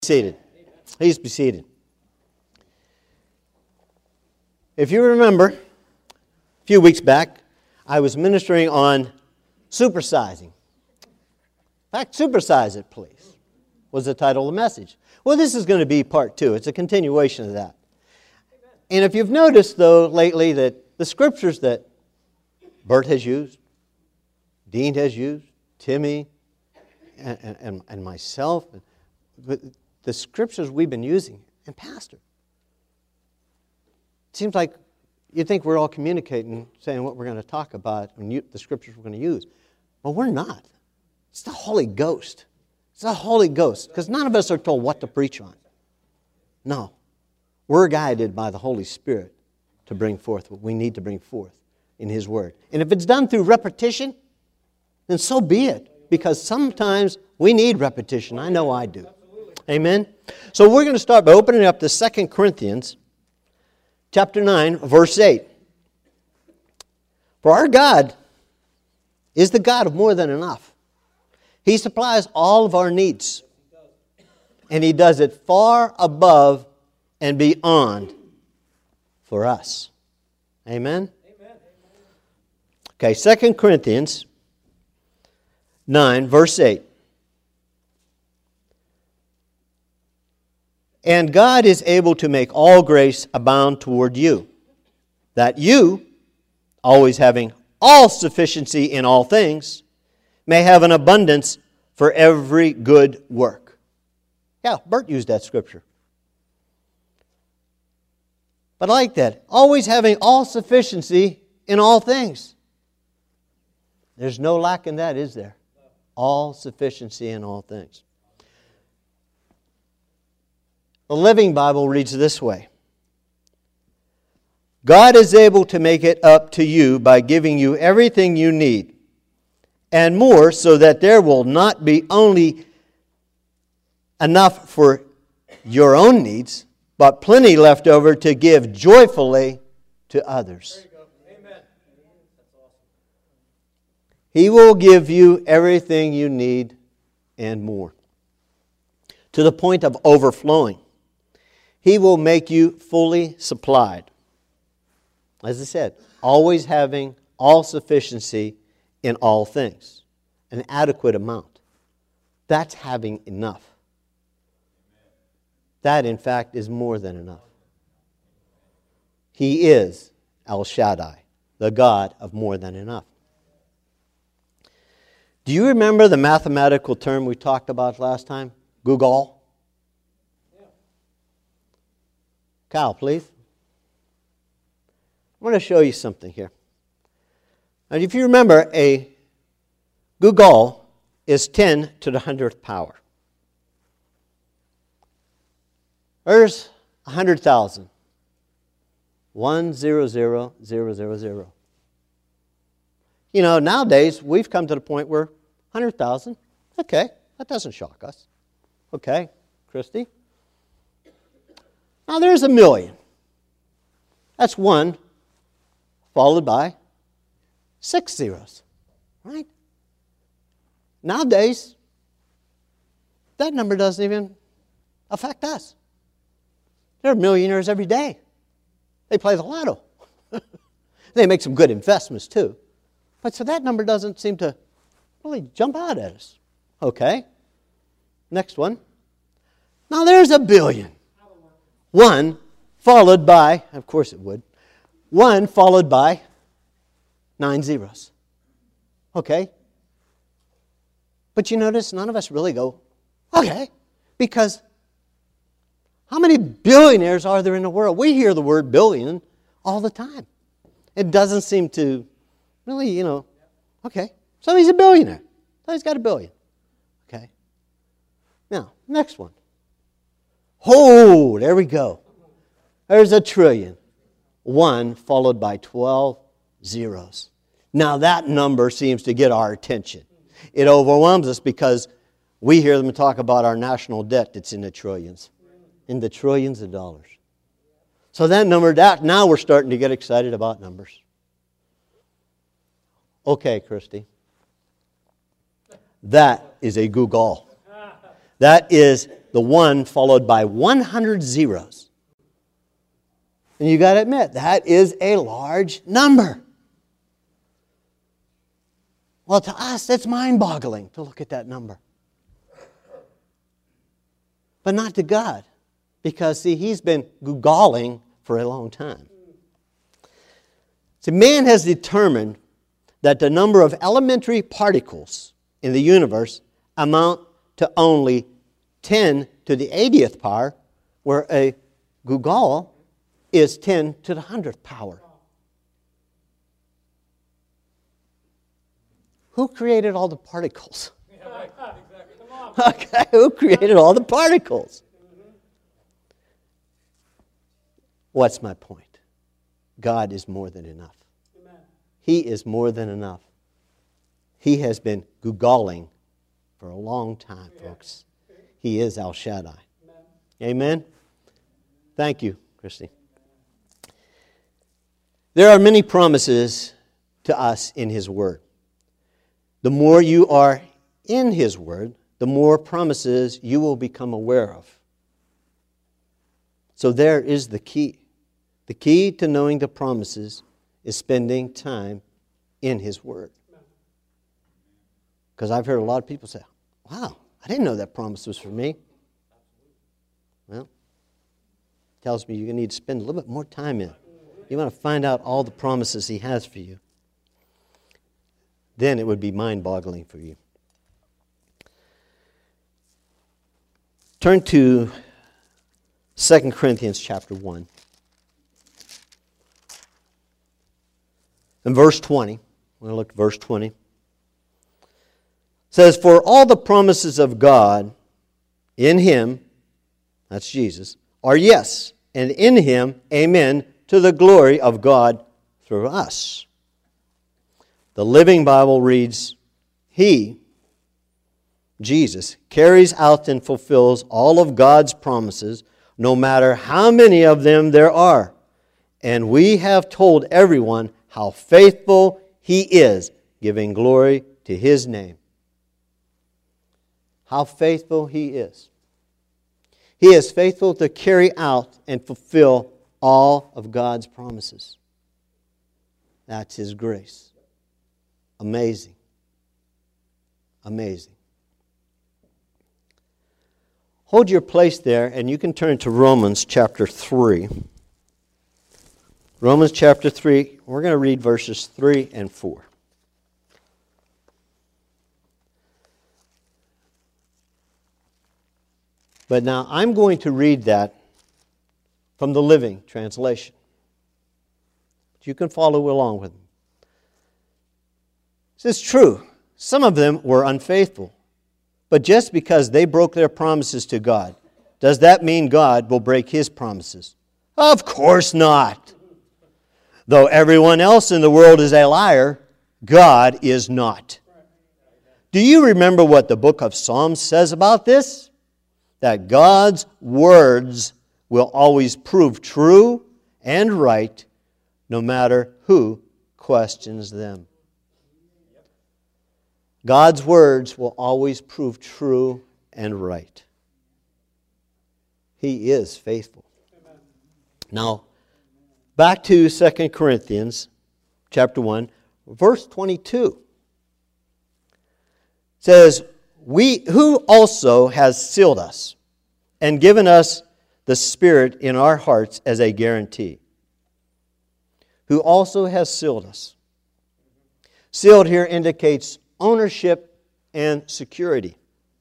Seated. Please be seated. If you remember, a few weeks back, I was ministering on supersizing. In fact, supersize it, please, was the title of the message. Well, this is going to be part 2. It's a continuation of that. And if you've noticed, though, lately that the scriptures that Bert has used, Dean has used, Timmy, and myself, the scriptures we've been using, and Pastor. It seems like you think we're all communicating, saying what we're going to talk about, and the scriptures we're going to use. But we're not. It's the Holy Ghost. It's the Holy Ghost. Because none of us are told what to preach on. No. We're guided by the Holy Spirit to bring forth what we need to bring forth in His Word. And if it's done through repetition, then so be it. Because sometimes we need repetition. I know I do. Amen? So we're going to start by opening up to 2 Corinthians chapter 9, verse 8. For our God is the God of more than enough. He supplies all of our needs. And He does it far above and beyond for us. Amen? Okay, 2 Corinthians 9, verse 8. And God is able to make all grace abound toward you, that you, always having all sufficiency in all things, may have an abundance for every good work. Yeah, Bert used that scripture. But I like that. Always having all sufficiency in all things. There's no lack in that, is there? All sufficiency in all things. The Living Bible reads this way. God is able to make it up to you by giving you everything you need, and more, so that there will not be only enough for your own needs, but plenty left over to give joyfully to others. Amen. He will give you everything you need and more, to the point of overflowing. He will make you fully supplied. As I said, always having all sufficiency in all things. An adequate amount. That's having enough. That, in fact, is more than enough. He is El Shaddai, the God of more than enough. Do you remember the mathematical term we talked about last time? Google? Cal, please. I want to show you something here. And if you remember, a Google is 10 to the 100th power. There's 100,000. 100,000. You know, nowadays, we've come to the point where 100,000, okay, that doesn't shock us. Okay, Christy? Now there's 1,000,000. That's 1 followed by 6 zeros, right? Nowadays, that number doesn't even affect us. There are millionaires every day. They play the lotto. They make some good investments too. But so that number doesn't seem to really jump out at us. Okay. Next one. Now there's 1,000,000,000. 1 followed by, of course it would, 1 followed by 9 zeros. Okay? But you notice none of us really go, okay, because how many billionaires are there in the world? We hear the word billion all the time. It doesn't seem to really, okay, so he's a billionaire. So he's got 1 billion. Okay. Now, next one. Oh, there we go. There's 1,000,000,000,000. 1 followed by 12 zeros. Now that number seems to get our attention. It overwhelms us because we hear them talk about our national debt that's in the trillions. In the trillions of dollars. So that number, now we're starting to get excited about numbers. Okay, Christy. That is a Google. That is the 1 followed by 100 zeros. And you got to admit, that is a large number. Well, to us, it's mind-boggling to look at that number. But not to God. Because, see, He's been Googling for a long time. See, man has determined that the number of elementary particles in the universe amount to only 10 to the 80th power, where a googol is 10 to the 100th power. Who created all the particles? Yeah, right. Exactly. Come on. Okay, who created all the particles? What's my point? God is more than enough. Amen. He is more than enough. He has been googling for a long time, folks. He is El Shaddai. Amen. Amen? Thank you, Christy. There are many promises to us in His Word. The more you are in His Word, the more promises you will become aware of. So there is the key. The key to knowing the promises is spending time in His Word. Because I've heard a lot of people say, wow, I didn't know that promise was for me. Well, it tells me you need to spend a little bit more time in it. You want to find out all the promises He has for you. Then it would be mind-boggling for you. Turn to 2 Corinthians chapter 1. In verse 20, we're going to look at verse 20. It says, "For all the promises of God in Him," that's Jesus, "are yes, and in Him, amen, to the glory of God through us." The Living Bible reads, "He," Jesus, "carries out and fulfills all of God's promises, no matter how many of them there are. And we have told everyone how faithful He is, giving glory to His name." How faithful He is. He is faithful to carry out and fulfill all of God's promises. That's His grace. Amazing. Amazing. Hold your place there, and you can turn to Romans chapter 3. Romans chapter 3, we're going to read verses 3 and 4. But now I'm going to read that from the Living Translation. You can follow along with me. This is true. Some of them were unfaithful. But just because they broke their promises to God, does that mean God will break His promises? Of course not. Though everyone else in the world is a liar, God is not. Do you remember what the book of Psalms says about this? That God's words will always prove true and right, no matter who questions them. God's words will always prove true and right. He is faithful. Amen. Now, back to 2 Corinthians chapter 1, verse 22. It says, who also has sealed us and given us the Spirit in our hearts as a guarantee. Who also has sealed us. Sealed here indicates ownership and security.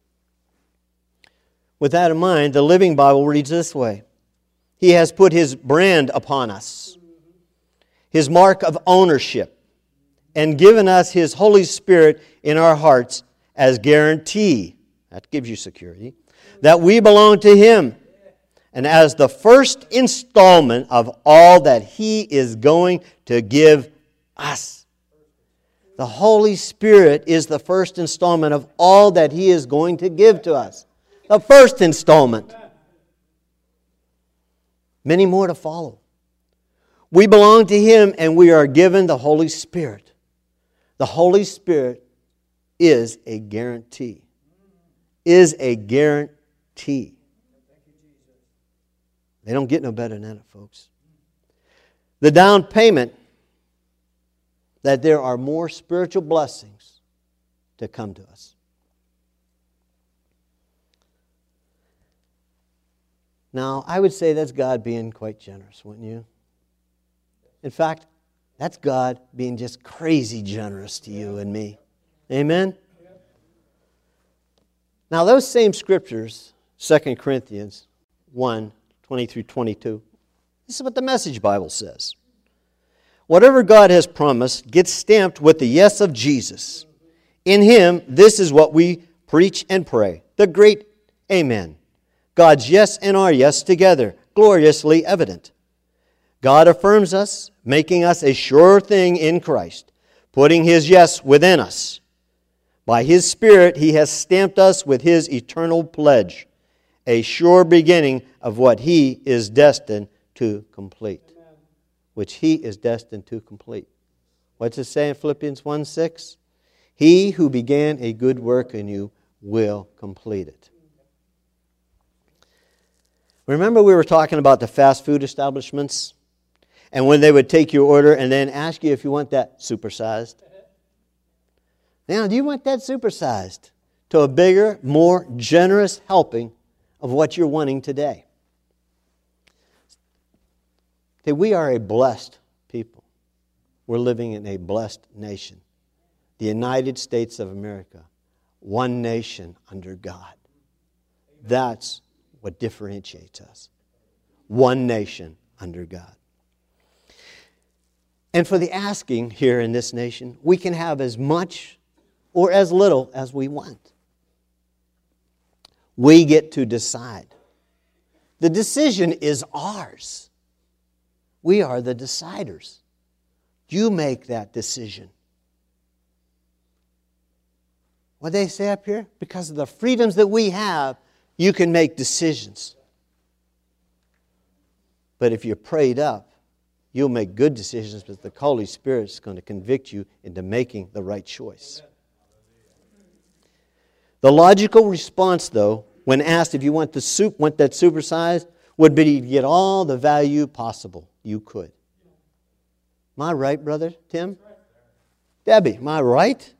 With that in mind, the Living Bible reads this way. He has put His brand upon us, His mark of ownership, and given us His Holy Spirit in our hearts as guarantee. That gives you security. That we belong to Him. And as the first installment of all that He is going to give us. The Holy Spirit is the first installment of all that He is going to give to us. The first installment. Many more to follow. We belong to Him and we are given the Holy Spirit. The Holy Spirit is a guarantee. is a guarantee. They don't get no better than that, folks. The down payment that there are more spiritual blessings to come to us. Now, I would say that's God being quite generous, wouldn't you? In fact, that's God being just crazy generous to you and me. Amen? Now, those same scriptures, 2 Corinthians 1, 20 through 22, this is what the Message Bible says. Whatever God has promised gets stamped with the yes of Jesus. In Him, this is what we preach and pray. The great Amen. God's yes and our yes together, gloriously evident. God affirms us, making us a sure thing in Christ, putting His yes within us. By His Spirit, He has stamped us with His eternal pledge, a sure beginning of what He is destined to complete. Amen. Which He is destined to complete. What's it say in Philippians 1:6? He who began a good work in you will complete it. Remember we were talking about the fast food establishments? And when they would take your order and then ask you if you want that supersized. Now, do you want that supersized to a bigger, more generous helping of what you're wanting today? See, we are a blessed people. We're living in a blessed nation. The United States of America. One nation under God. That's what differentiates us. One nation under God. And for the asking here in this nation, we can have as much or as little as we want. We get to decide. The decision is ours. We are the deciders. You make that decision. What they say up here? Because of the freedoms that we have, you can make decisions. But if you're prayed up, you'll make good decisions because the Holy Spirit is going to convict you into making the right choice. The logical response, though, when asked if you want that supersized, would be to get all the value possible you could. Am I right, Brother Tim? Debbie, am I right?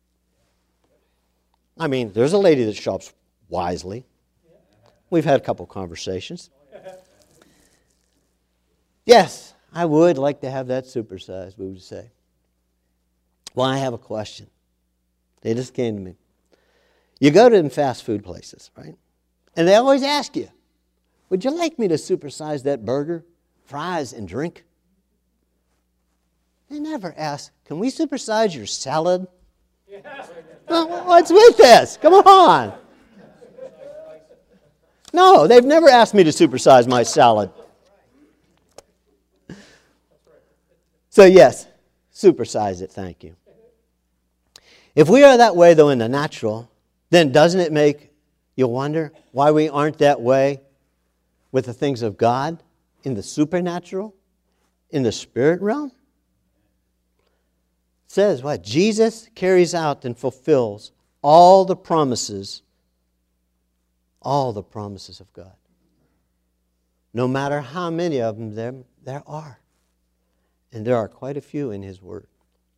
I mean, there's a lady that shops wisely. We've had a couple conversations. Yes, I would like to have that supersized, we would say. Well, I have a question. They just came to me. You go to them fast food places, right? And they always ask you, would you like me to supersize that burger, fries, and drink? They never ask, can we supersize your salad? Well, what's with this? Come on. No, they've never asked me to supersize my salad. So yes, supersize it, thank you. If we are that way, though, in the natural, then doesn't it make you wonder why we aren't that way with the things of God in the supernatural, in the spirit realm? It says what? Jesus carries out and fulfills all the promises of God. No matter how many of them there are. And there are quite a few in His Word.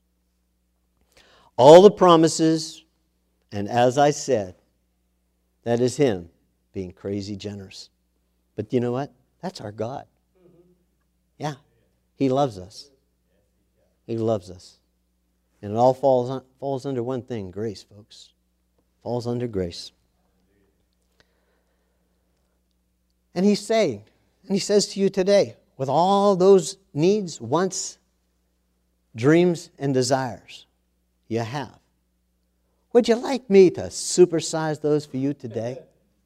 All the promises, and as I said, that is Him being crazy generous. But you know what? That's our God. Yeah, He loves us. He loves us. And it all falls under one thing, grace, folks. Falls under grace. And He's saying, and He says to you today, with all those needs, wants, dreams, and desires you have, would you like me to supersize those for you today?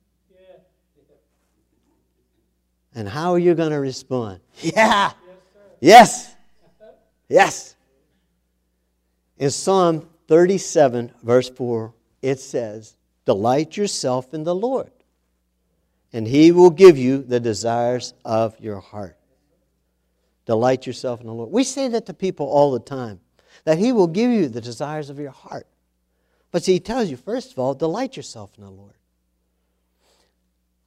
And how are you going to respond? Yeah. Yes. Yes. In Psalm 37, verse 4, it says, delight yourself in the Lord, and He will give you the desires of your heart. Delight yourself in the Lord. We say that to people all the time, that He will give you the desires of your heart. But see, He tells you, first of all, delight yourself in the Lord.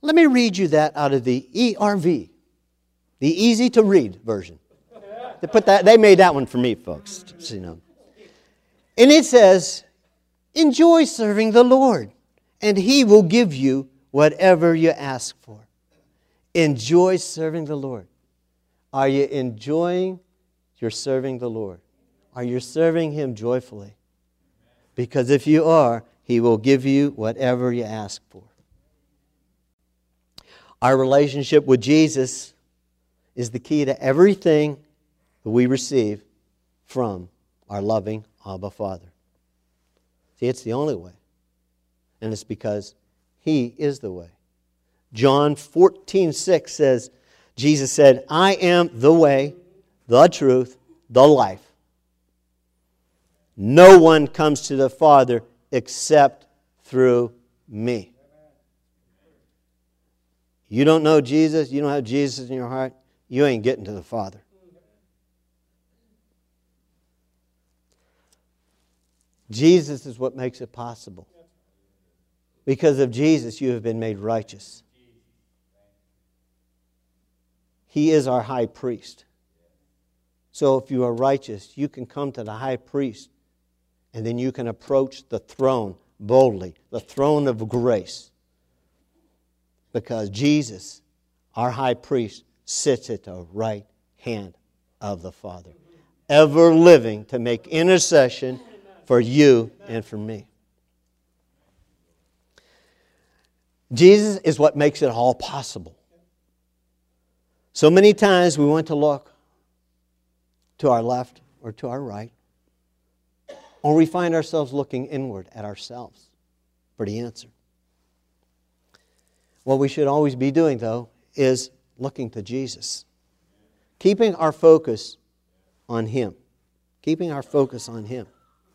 Let me read you that out of the ERV, the easy to read version. They made that one for me, folks. So you know. And it says, enjoy serving the Lord, and He will give you whatever you ask for. Enjoy serving the Lord. Are you enjoying your serving the Lord? Are you serving Him joyfully? Because if you are, He will give you whatever you ask for. Our relationship with Jesus is the key to everything that we receive from our loving Abba Father. See, it's the only way. And it's because He is the way. John 14:6 says, Jesus said, I am the way, the truth, the life. No one comes to the Father except through me. You don't know Jesus, you don't have Jesus in your heart, you ain't getting to the Father. Jesus is what makes it possible. Because of Jesus, you have been made righteous. He is our high priest. So if you are righteous, you can come to the high priest, and then you can approach the throne boldly, the throne of grace. Because Jesus, our high priest, sits at the right hand of the Father, ever living to make intercession for you and for me. Jesus is what makes it all possible. So many times we want to look to our left or to our right, or we find ourselves looking inward at ourselves for the answer. What we should always be doing, though, is looking to Jesus. Keeping our focus on Him. Keeping our focus on Him.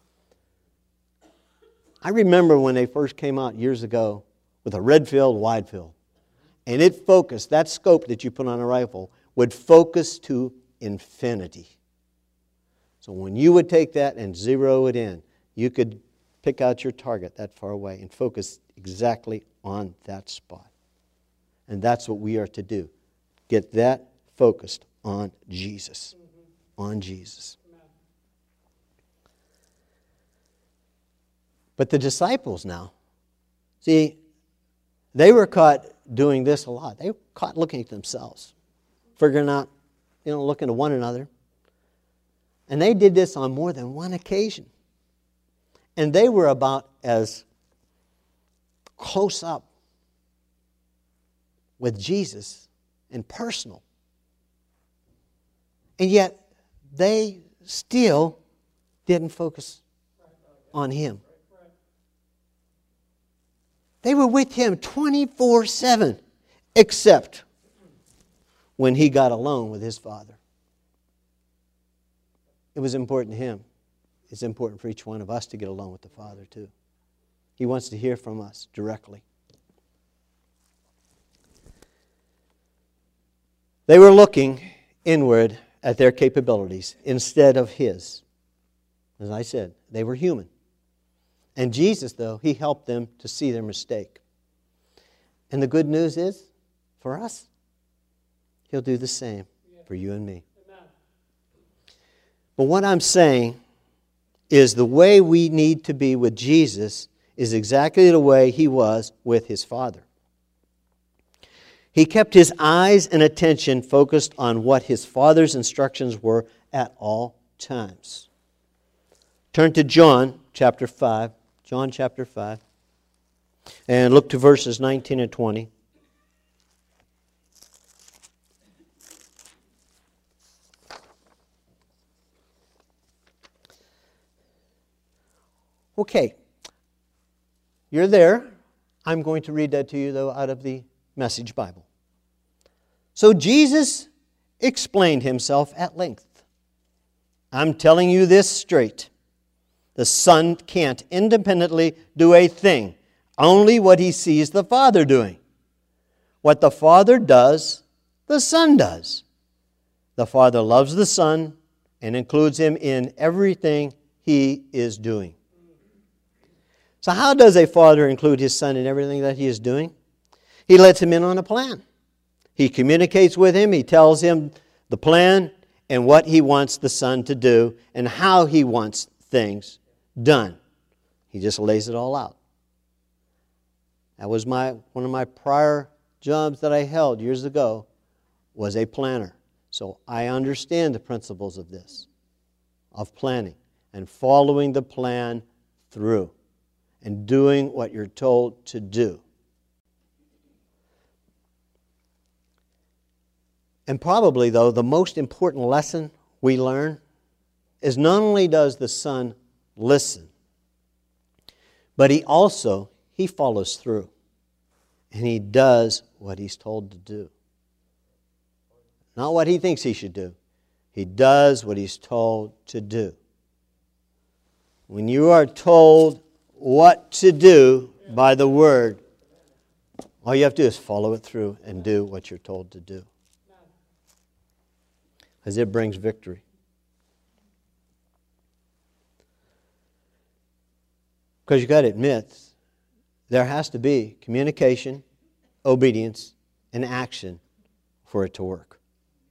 I remember when they first came out years ago with a red field, wide field. And it focused, that scope that you put on a rifle would focus to infinity. So when you would take that and zero it in, you could pick out your target that far away and focus exactly on that spot. And that's what we are to do. Get that focused on Jesus. On Jesus. But the disciples now, see, they were caught doing this a lot. They were caught looking at themselves, figuring out, looking at one another. And they did this on more than one occasion. And they were about as close up with Jesus and personal. And yet, they still didn't focus on Him. They were with Him 24/7, except when He got alone with His Father. It was important to Him. It's important for each one of us to get alone with the Father too. He wants to hear from us directly. They were looking inward at their capabilities instead of His. As I said, they were human. And Jesus, though, He helped them to see their mistake. And the good news is, for us, He'll do the same for you and me. Amen. But what I'm saying is the way we need to be with Jesus is exactly the way He was with His Father. He kept His eyes and attention focused on what His Father's instructions were at all times. Turn to John chapter 5. John chapter 5. And look to verses 19 and 20. Okay. You're there. I'm going to read that to you, though, out of the Message Bible. So Jesus explained Himself at length. I'm telling you this straight. The Son can't independently do a thing, only what He sees the Father doing. What the Father does, the Son does. The Father loves the Son and includes Him in everything He is doing. So how does a father include his son in everything that he is doing? He lets him in on a plan. He communicates with him. He tells him the plan and what he wants the son to do and how he wants things done. He just lays it all out. That was one of my prior jobs that I held years ago, was a planner. So I understand the principles of this, of planning and following the plan through and doing what you're told to do. And probably, though, the most important lesson we learn is not only does the son listen, but he follows through. And he does what he's told to do. Not what he thinks he should do. He does what he's told to do. When you are told what to do by the Word, all you have to do is follow it through and do what you're told to do. Because it brings victory. Because you've got to admit, there has to be communication, obedience, and action for it to work.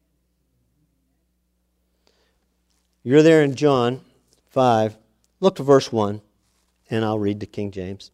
You're there in John 5. Look to verse 1, and I'll read the King James.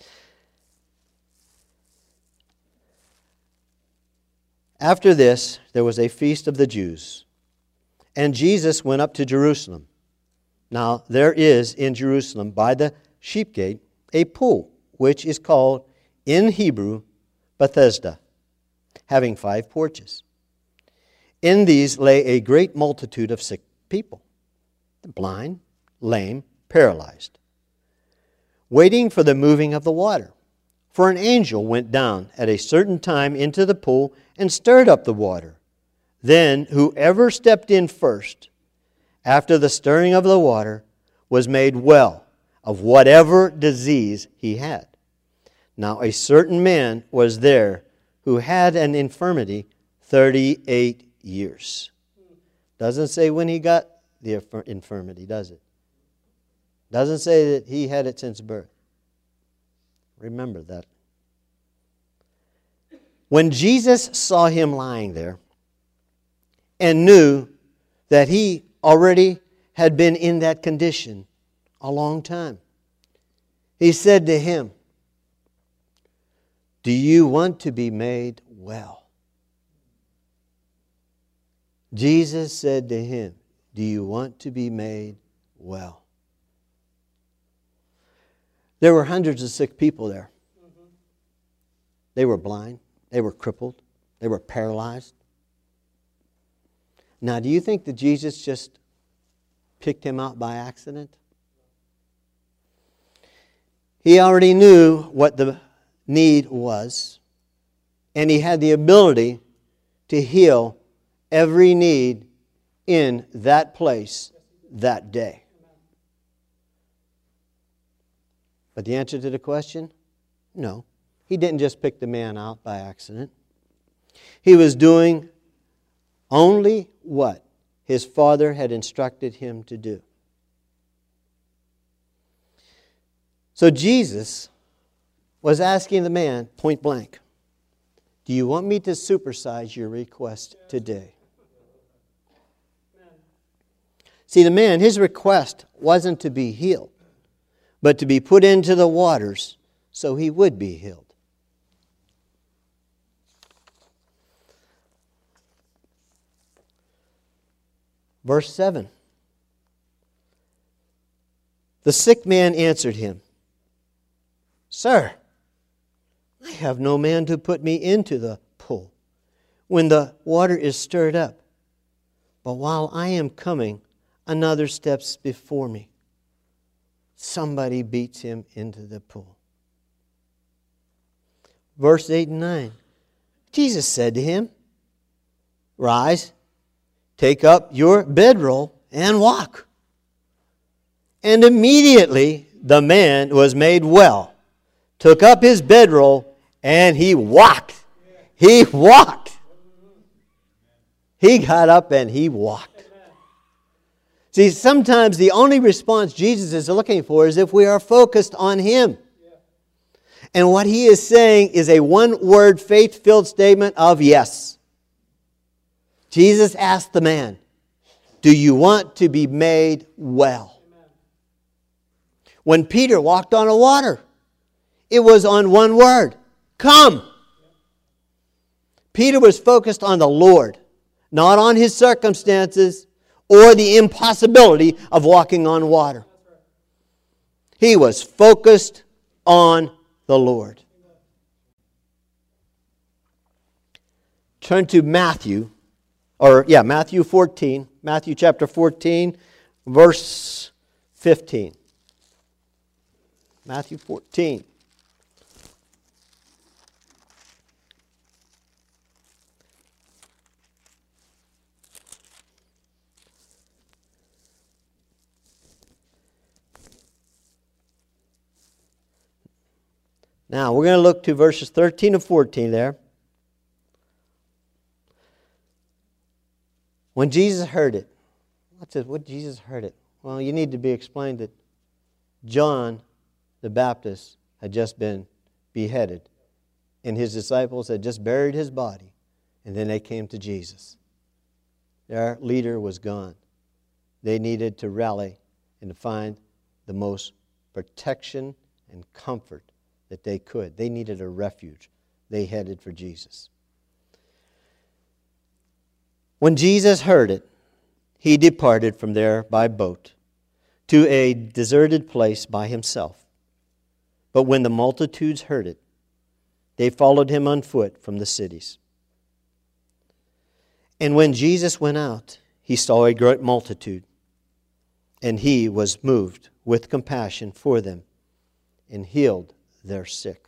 After this, there was a feast of the Jews, and Jesus went up to Jerusalem. Now, there is in Jerusalem by the sheep gate a pool, which is called in Hebrew Bethesda, having 5 porches. In these lay a great multitude of sick people, the blind, lame, paralyzed, waiting for the moving of the water. For an angel went down at a certain time into the pool and stirred up the water. Then whoever stepped in first, after the stirring of the water, was made well of whatever disease he had. Now a certain man was there who had an infirmity 38 years. Doesn't say when he got the infirmity, does it? Doesn't say that he had it since birth. Remember that. When Jesus saw him lying there and knew that he already had been in that condition a long time, he said to him, "Do you want to be made well?" Jesus said to him, "Do you want to be made well?" There were hundreds of sick people there. They were blind. They were crippled. They were paralyzed. Now, do you think that Jesus just picked him out by accident? He already knew what the need was, and he had the ability to heal every need in that place that day. But the answer to the question? No. He didn't just pick the man out by accident. He was doing only what his Father had instructed him to do. So Jesus was asking the man point blank, "Do you want me to supersize your request today?" See, the man, his request wasn't to be healed, but to be put into the waters so he would be healed. Verse 7. The sick man answered him, "Sir, I have no man to put me into the pool when the water is stirred up. But while I am coming, another steps before me." Somebody beats him into the pool. Verse 8 and 9. Jesus said to him, "Rise, take up your bedroll and walk." And immediately the man was made well, took up his bedroll, and he walked. He walked. He got up and he walked. See, sometimes the only response Jesus is looking for is if we are focused on Him. And what he is saying is a one-word, faith-filled statement of yes. Jesus asked the man, do you want to be made well? Amen. When Peter walked on the water, it was on one word, come. Peter was focused on the Lord, not on his circumstances or the impossibility of walking on water. He was focused on the Lord. Turn to Matthew chapter 14, verse 15. Matthew 14. Now, we're going to look to verses 13 and 14 there. When Jesus heard it, what Jesus heard it? Well, you need to be explained that John the Baptist had just been beheaded, and his disciples had just buried his body, and then they came to Jesus. Their leader was gone. They needed to rally and to find the most protection and comfort that they could. They needed a refuge. They headed for Jesus. When Jesus heard it, he departed from there by boat to a deserted place by himself. But when the multitudes heard it, they followed him on foot from the cities. And when Jesus went out, he saw a great multitude, and he was moved with compassion for them and healed their sick.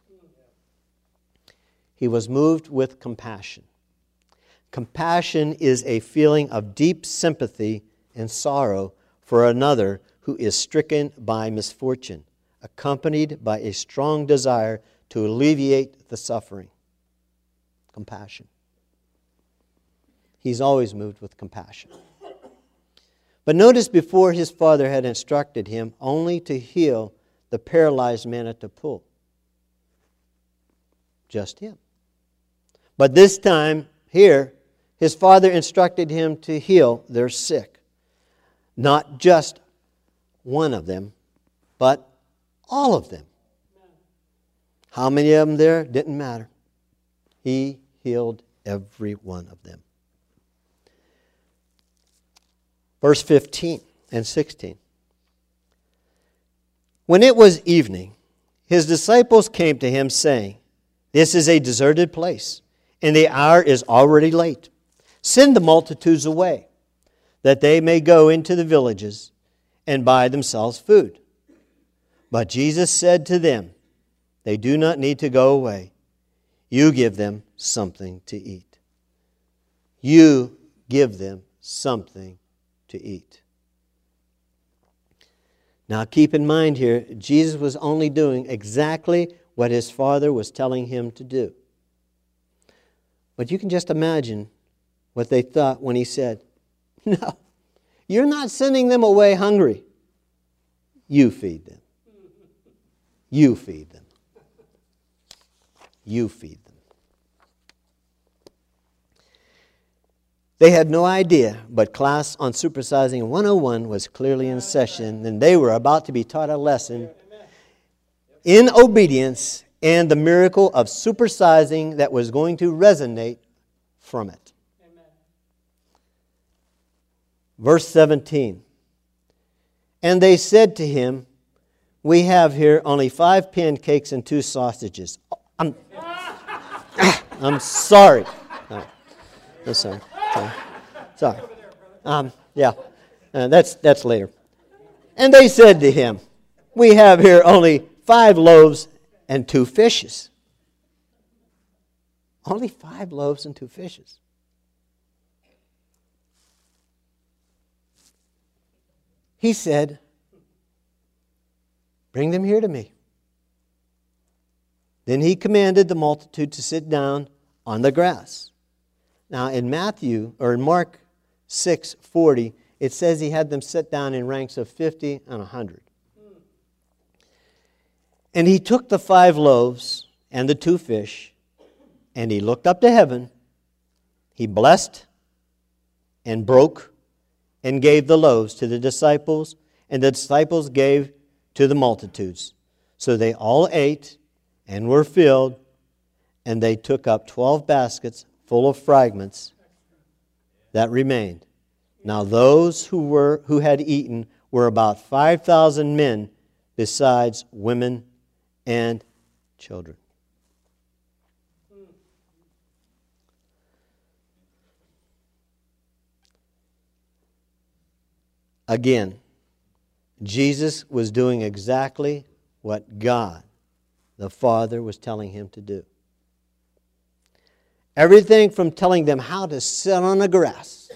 He was moved with compassion. Compassion is a feeling of deep sympathy and sorrow for another who is stricken by misfortune, accompanied by a strong desire to alleviate the suffering. Compassion. He's always moved with compassion. But notice before his Father had instructed him only to heal the paralyzed man at the pool. Just him. But this time, here, his Father instructed him to heal their sick. Not just one of them, but all of them. How many of them there? Didn't matter. He healed every one of them. Verse 15 and 16. When it was evening, his disciples came to him, saying, this is a deserted place, and the hour is already late. Send the multitudes away, that they may go into the villages and buy themselves food. But Jesus said to them, they do not need to go away. You give them something to eat. You give them something to eat. Now keep in mind here, Jesus was only doing exactly what his Father was telling him to do. But you can just imagine what they thought when he said, no, you're not sending them away hungry. You feed them. You feed them. You feed them. They had no idea, but class on Supersizing 101 was clearly in session, and they were about to be taught a lesson in obedience and the miracle of supersizing that was going to resonate from it. Amen. Verse 17. And they said to him, we have here only 5 pancakes and 2 sausages. I'm sorry. I'm sorry. Sorry. That's later. And they said to him, we have here only 5 loaves and 2 fishes. Only 5 loaves and 2 fishes. He said, bring them here to me. Then he commanded the multitude to sit down on the grass. Now in Mark 6:40, it says he had them sit down in ranks of 50 and 100. And he took the 5 loaves and the 2 fish, and he looked up to heaven. He blessed and broke and gave the loaves to the disciples, and the disciples gave to the multitudes. So they all ate and were filled, and they took up 12 baskets full of fragments that remained. Now those who had eaten were about 5,000 men, besides women and children. Again, Jesus was doing exactly what God, the Father, was telling him to do. Everything from telling them how to sit on the grass,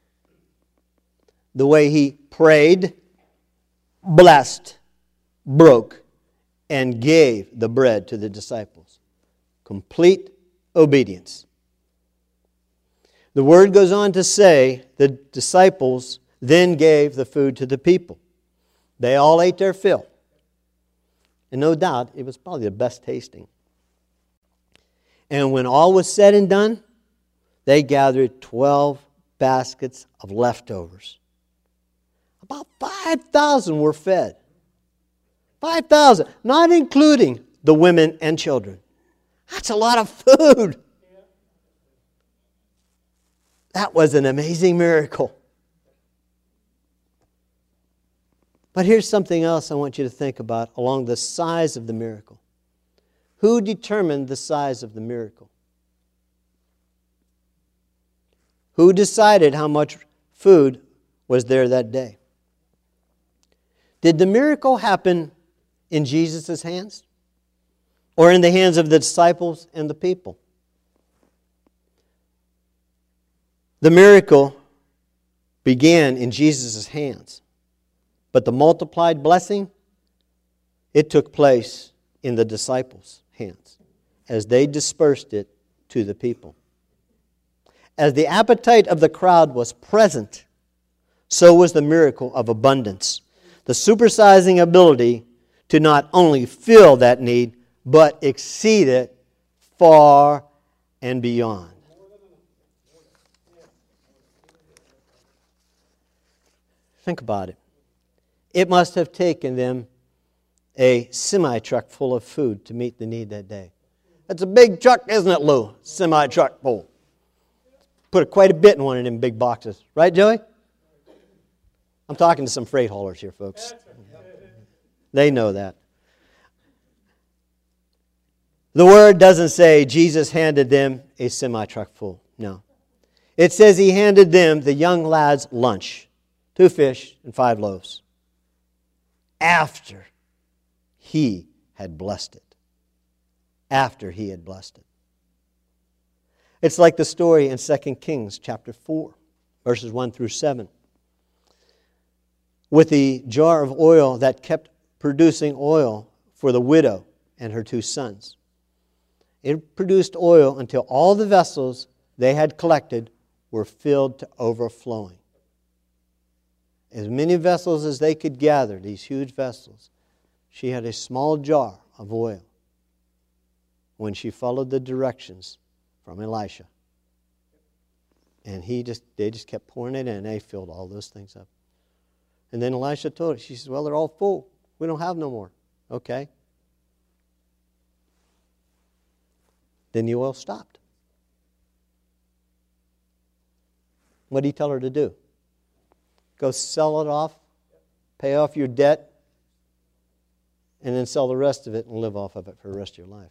the way he prayed, blessed, broke, and gave the bread to the disciples. Complete obedience. The word goes on to say the disciples then gave the food to the people. They all ate their fill. And no doubt, it was probably the best tasting. And when all was said and done, they gathered 12 baskets of leftovers. About 5,000 were fed. 5,000, not including the women and children. That's a lot of food. That was an amazing miracle. But here's something else I want you to think about along the size of the miracle. Who determined the size of the miracle? Who decided how much food was there that day? Did the miracle happen in Jesus' hands? Or in the hands of the disciples and the people? The miracle began in Jesus' hands. But the multiplied blessing, it took place in the disciples' hands as they dispersed it to the people. As the appetite of the crowd was present, so was the miracle of abundance. The supersizing ability to not only fill that need, but exceed it far and beyond. Think about it. It must have taken them a semi-truck full of food to meet the need that day. That's a big truck, isn't it, Lou? Semi-truck full. Put quite a bit in one of them big boxes. Right, Joey? I'm talking to some freight haulers here, folks. They know that. The word doesn't say Jesus handed them a semi-truck full. No. It says he handed them the young lad's lunch. 2 fish and 5 loaves. After he had blessed it. After he had blessed it. It's like the story in 2 Kings chapter 4, verses 1 through 7. With the jar of oil that kept producing oil for the widow and her 2 sons. It produced oil until all the vessels they had collected were filled to overflowing. As many vessels as they could gather, these huge vessels, she had a small jar of oil when she followed the directions from Elisha. And they just kept pouring it in, and they filled all those things up. And then Elisha told her, she says, well, they're all full. We don't have no more. Okay. Then the oil stopped. What did he tell her to do? Go sell it off, pay off your debt, and then sell the rest of it and live off of it for the rest of your life.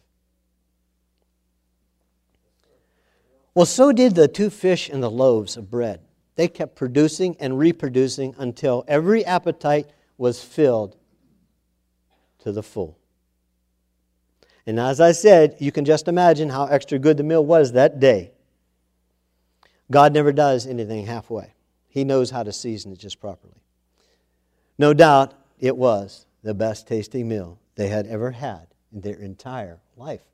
Well, so did the 2 fish and the loaves of bread. They kept producing and reproducing until every appetite was filled to the full. And as I said, you can just imagine how extra good the meal was that day. God never does anything halfway. He knows how to season it just properly. No doubt it was the best tasting meal they had ever had in their entire life.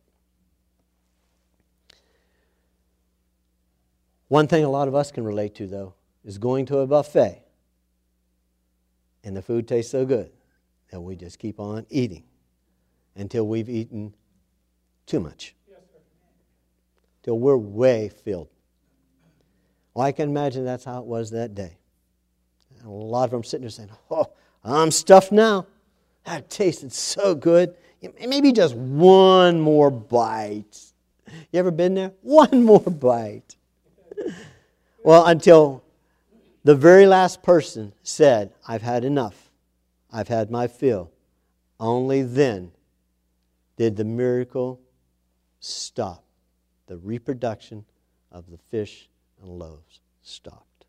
One thing a lot of us can relate to, though, is going to a buffet and the food tastes so good that we just keep on eating until we've eaten too much. Till we're way filled. Well, I can imagine that's how it was that day. And a lot of them sitting there saying, oh, I'm stuffed now. That tasted so good. Maybe just one more bite. You ever been there? One more bite. Well, until the very last person said, I've had enough. I've had my fill. Only then did the miracle stop. The reproduction of the fish and loaves stopped.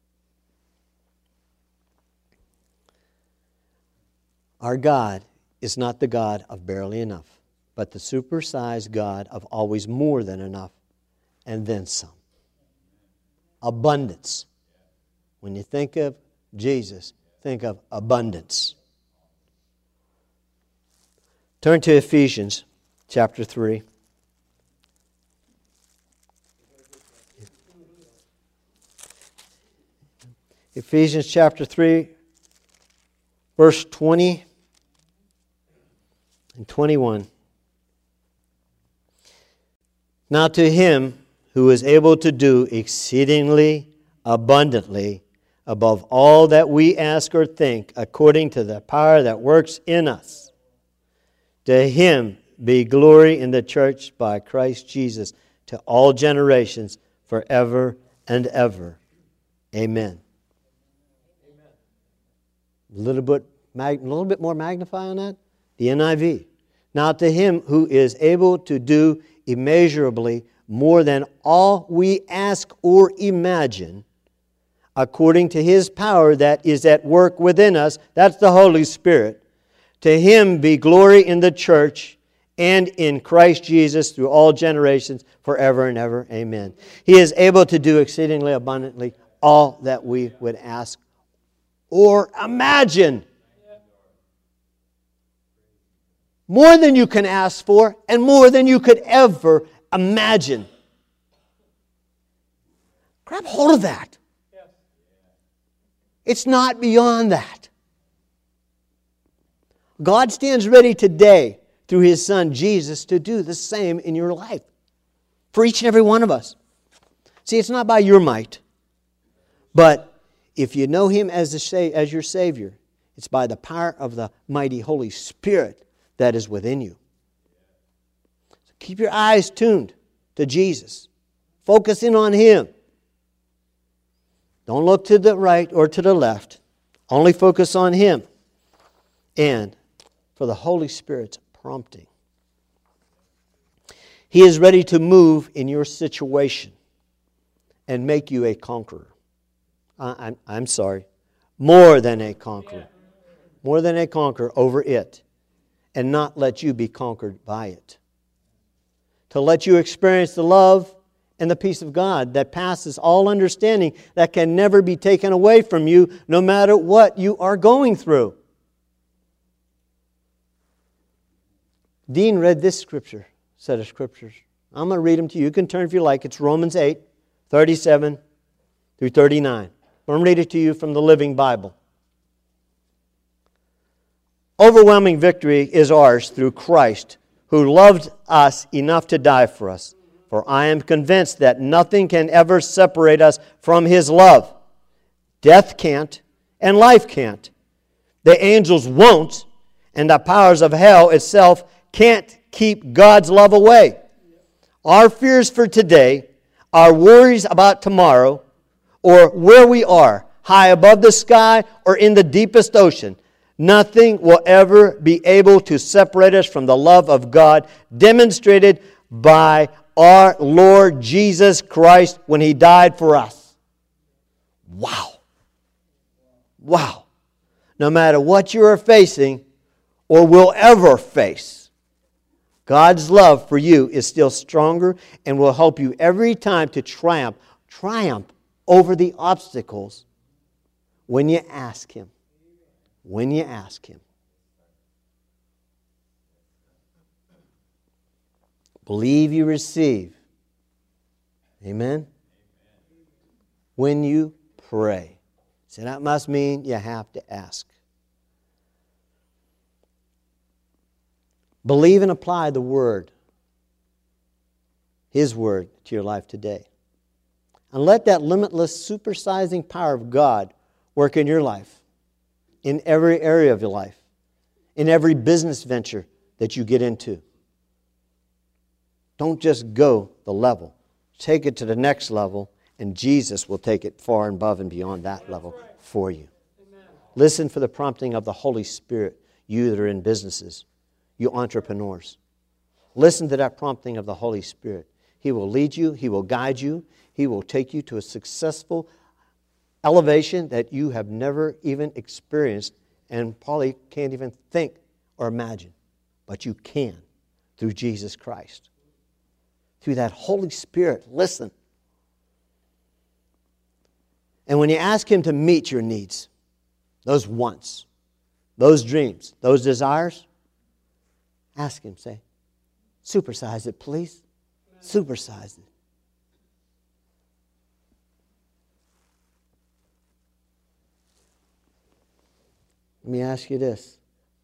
Our God is not the God of barely enough, but the supersized God of always more than enough and then some. Abundance. When you think of Jesus, think of abundance. Turn to Ephesians chapter 3. Ephesians chapter 3, verse 20 and 21. Now to Him who is able to do exceedingly abundantly above all that we ask or think, according to the power that works in us, to Him be glory in the church by Christ Jesus to all generations forever and ever. Amen. A little bit more magnify on that. The NIV. Now to Him who is able to do immeasurably more than all we ask or imagine, according to His power that is at work within us, that's the Holy Spirit. To Him be glory in the church and in Christ Jesus through all generations forever and ever. Amen. He is able to do exceedingly abundantly all that we would ask or imagine. More than you can ask for and more than you could ever imagine. Grab hold of that. It's not beyond that. God stands ready today through His Son Jesus to do the same in your life. For each and every one of us. See, it's not by your might. But if you know Him as your Savior, it's by the power of the mighty Holy Spirit that is within you. So keep your eyes tuned to Jesus. Focus in on Him. Don't look to the right or to the left. Only focus on Him. And for the Holy Spirit's prompting. He is ready to move in your situation and make you a conqueror. I'm sorry. More than a conqueror. More than a conqueror over it. And not let you be conquered by it. To let you experience the love and the peace of God that passes all understanding, that can never be taken away from you no matter what you are going through. Dean read this set of scriptures. I'm going to read them to you. You can turn if you like. It's Romans 8, 37 through 39. I'm going to read it to you from the Living Bible. Overwhelming victory is ours through Christ, who loved us enough to die for us. For I am convinced that nothing can ever separate us from His love. Death can't, and life can't. The angels won't, and the powers of hell itself can't keep God's love away. Our fears for today, our worries about tomorrow, or where we are, high above the sky or in the deepest ocean, nothing will ever be able to separate us from the love of God demonstrated by our Lord Jesus Christ when He died for us. Wow. Wow. No matter what you are facing or will ever face, God's love for you is still stronger and will help you every time to triumph over the obstacles when you ask Him. When you ask Him. Believe you receive. Amen? When you pray. So that must mean you have to ask. Believe and apply the Word, His Word, to your life today. And let that limitless, supersizing power of God work in your life, in every area of your life, in every business venture that you get into. Don't just go the level. Take it to the next level, and Jesus will take it far and above and beyond that level for you. Listen for the prompting of the Holy Spirit, you that are in businesses, you entrepreneurs. Listen to that prompting of the Holy Spirit. He will lead you. He will guide you. He will take you to a successful elevation that you have never even experienced and probably can't even think or imagine. But you can through Jesus Christ. Through that Holy Spirit. Listen. And when you ask Him to meet your needs, those wants, those dreams, those desires, ask Him, say, supersize it, please. Supersize it. Let me ask you this.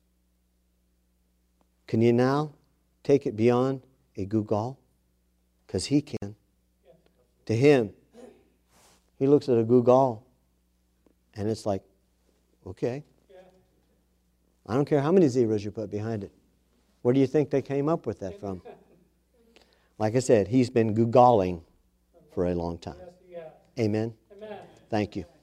Can you now take it beyond a Google? Because He can. To Him, He looks at a Google and it's like, okay. I don't care how many zeros you put behind it. Where do you think they came up with that from? Like I said, He's been Googling for a long time. Amen? Amen. Thank you.